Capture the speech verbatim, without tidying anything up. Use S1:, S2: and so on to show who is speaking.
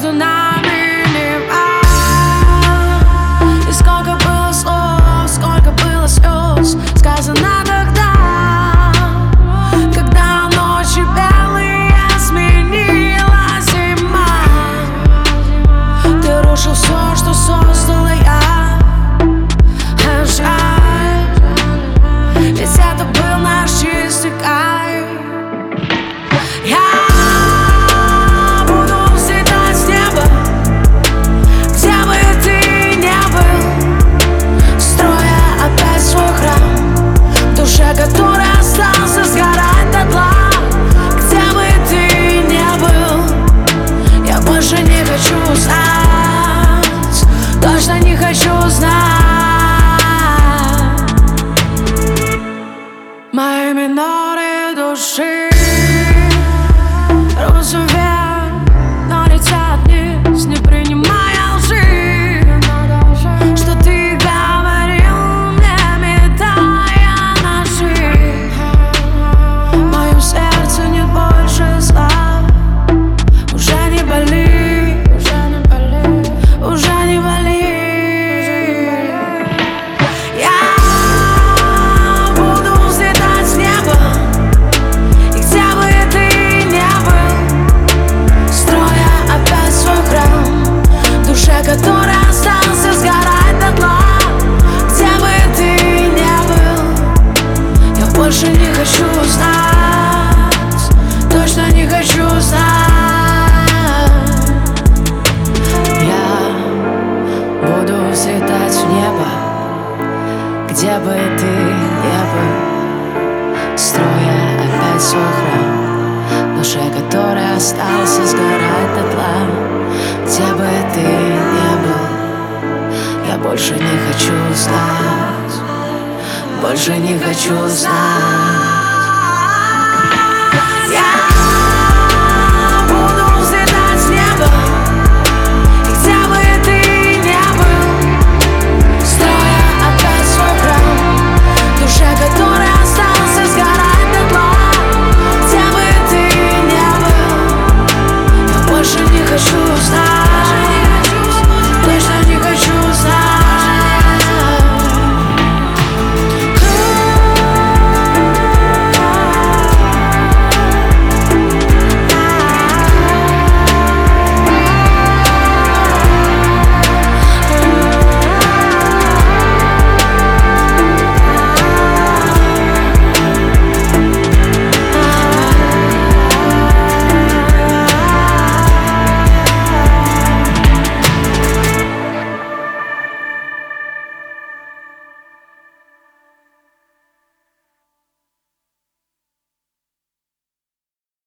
S1: между нами неба. И сколько было слов, сколько было слез сказано тогда, когда ночи белые сменила зима. Ты рушил все, что создала я. Жаль, ведь это был наш чистый кайф. Я который остался сгорать дотла. Где бы ты ни был, я больше не хочу знать, точно не хочу знать. Мои миноры души розовеют, но летят вниз, не принимая лжи. Что ты говорил мне, метая ножи. В моем сердце нет больше зла. Уже не болит, уже не болит, уже не болит. Я буду взлетать с неба, и где бы ты ни был, строя опять свой храм, душе, который остался сгорать дотла. Где бы ты ни был, я больше не хочу знать, точно не хочу знать. Я буду взлетать в небо, где бы ты ни был, строя опять свой храм, душе, который остался сгорать дотла. Где бы ты ни был, я больше не хочу знать, больше не хочу знать.